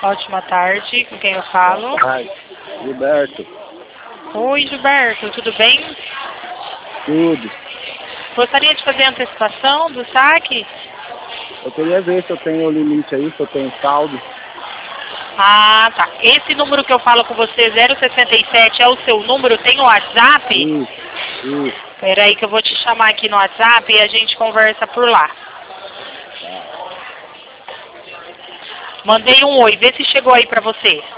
Ótima tarde, com quem eu falo? Ai, Gilberto. Oi, Gilberto, tudo bem? Tudo. Gostaria de fazer a antecipação do saque? Eu queria ver se eu tenho o limite aí, se eu tenho saldo. Ah, tá. Esse número que eu falo com você, 067, é o seu número? Tem o WhatsApp? Isso. Espera aí que eu vou te chamar aqui no WhatsApp e a gente conversa por lá. Mandei um oi, vê se chegou aí pra você.